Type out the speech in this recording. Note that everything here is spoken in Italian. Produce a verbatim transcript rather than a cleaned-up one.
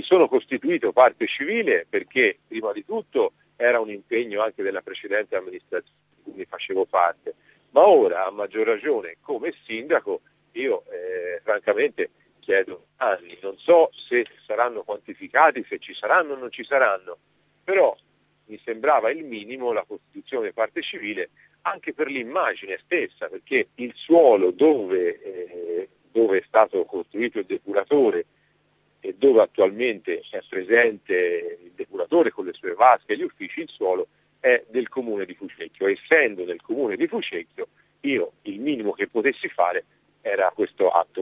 sono costituito parte civile perché prima di tutto era un impegno anche della precedente amministrazione di cui ne facevo parte, ma ora a maggior ragione come sindaco io eh, francamente chiedo anni, non so se saranno quantificati, se ci saranno o non ci saranno, però mi sembrava il minimo la costituzione parte civile anche per l'immagine stessa, perché il suolo dove, eh, dove è stato costruito il depuratore e dove attualmente è presente il depuratore con le sue vasche e gli uffici, il suolo è del comune di Fucecchio. Essendo del comune di Fucecchio, io il minimo che potessi fare era questo atto.